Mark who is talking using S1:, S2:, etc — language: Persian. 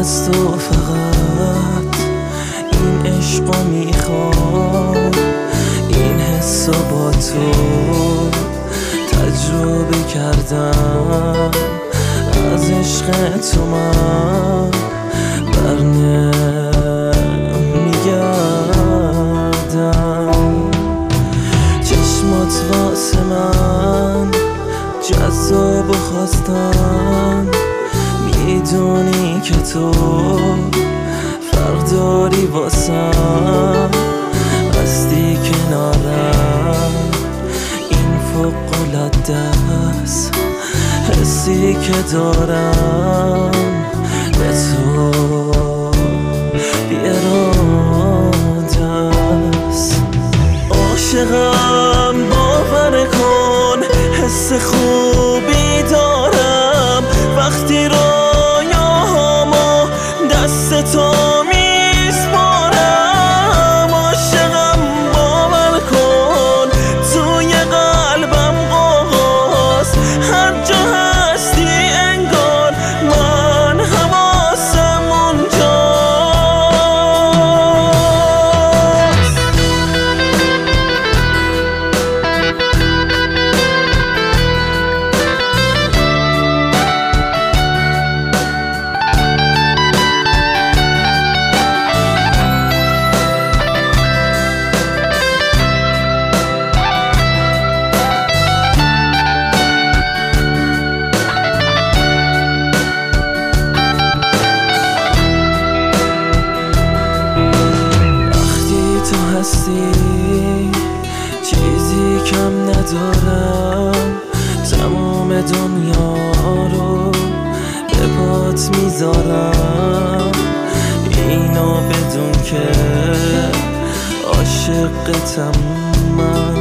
S1: از تو فقط این عشقو میخوام، این حسو با تو تجربه کردم، از عشق تو من برنمیگردم. چشمات واسه من جذاب و خواستن، میدونی که تو فرق داری واسم، هستی کنارم، این فوق‌العاده است حسی که دارم به تو بی‌اراده است. عاشقم باور کن، حس خوبی دارم وقتی رویاهامو دست تو میسپارم. عاشقم باور کن، توی قلبم قوقاست، هر جا هستی انگار من حواسم اونجاست. چیزی کم ندارم، تمام دنیا رو به پات میذارم، اینو بدون که عاشقتم من.